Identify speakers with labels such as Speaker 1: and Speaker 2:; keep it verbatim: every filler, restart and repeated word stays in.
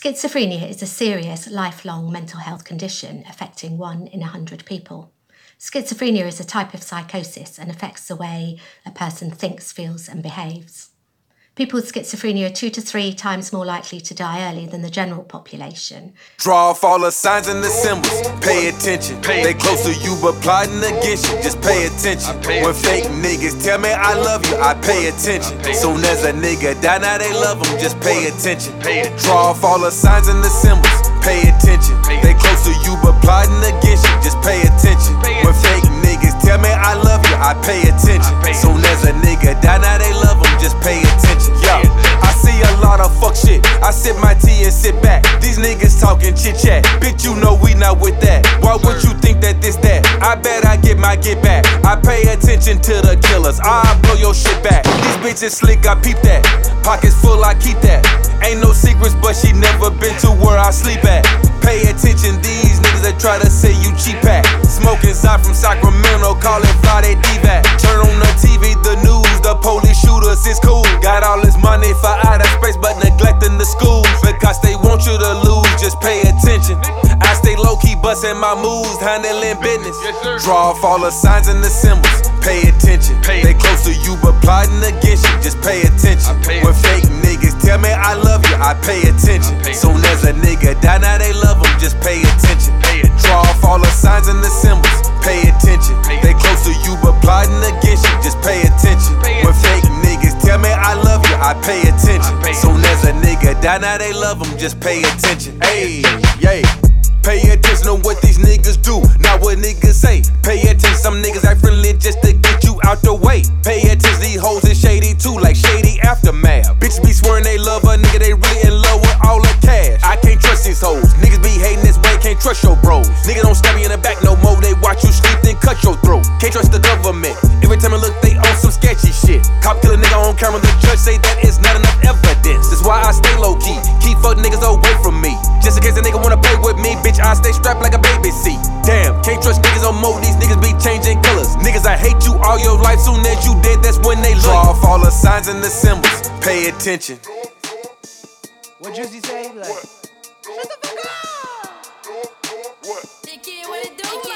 Speaker 1: Schizophrenia is a serious, lifelong mental health condition affecting one in a hundred people. Schizophrenia is a type of psychosis and affects the way a person thinks, feels, and behaves. People with schizophrenia are two to three times more likely to die early than the general population.
Speaker 2: Draw off all the signs and the symbols, pay attention. They close to you but plotting against you, just pay attention. When fake niggas tell me I love you, I pay attention. Soon as a nigga die, now they love him, just pay attention. Draw off all the signs and the symbols, pay attention. They close to you but plotting against you, just pay attention. When fake niggas tell me I love you, I pay attention. Soon as a nigga die, now they love him, just pay attention. Yo, I see a lot of fuck shit. I sip my tea and sit back. These niggas talking chit chat. Bitch, you know we not with that. Why would you think that this that? I bet I get my get back. I pay attention to the killers. I blow your shit back. These bitches slick, I peep that. Pockets full, I keep that. Ain't no secrets, but she never been to where I sleep at. Pay attention, these niggas that try to say you cheap at. Smoking side from Sacramento, call it Friday D VAC. Turn on the T V, the news, the police shooters, it's cool. Got all this money for outer space, but neglecting the schools. Because they want you to lose, just pay attention. I stay low-key busting my moves, handling business. Draw off all the signs and the symbols, pay attention. They close to you but plotting against you, just pay attention. When fake niggas tell me I love you, I pay attention. Soon as a nigga die, now they love him, just pay attention. Draw off all the signs and the symbols, pay attention. They close to you but plotting against you, just pay attention. When fake niggas tell me I love you, I pay attention. Soon as a nigga die, now they love him, just pay attention. Hey, yeah. Pay attention to what these niggas do, not what niggas say. Pay attention, some niggas act friendly just to get you out the way. Pay attention, these hoes is shady too, like shady aftermath. Bitches be swearing they love a nigga, they really in love with all the cash. I can't trust these hoes, niggas be hating this way, can't trust your bros. Nigga don't stab you in the back no more, they watch you sleep, then cut your throat. Can't trust the government, every time I look they on some sketchy shit. Cop kill a nigga on camera, the judge say that is not enough evidence. That's why I stay low key, keep fuck niggas away from me. Just in case a nigga wanna play with me, bitch, I stay strapped like a baby seat. Damn, can't trust niggas on more, these niggas be changing colors. Niggas, I hate you all your life, soon as you dead, that's when they draw off all the signs and the symbols, pay attention.
Speaker 3: What Juicy say? Like,
Speaker 4: shut the fuck up! What? What? What? What? What?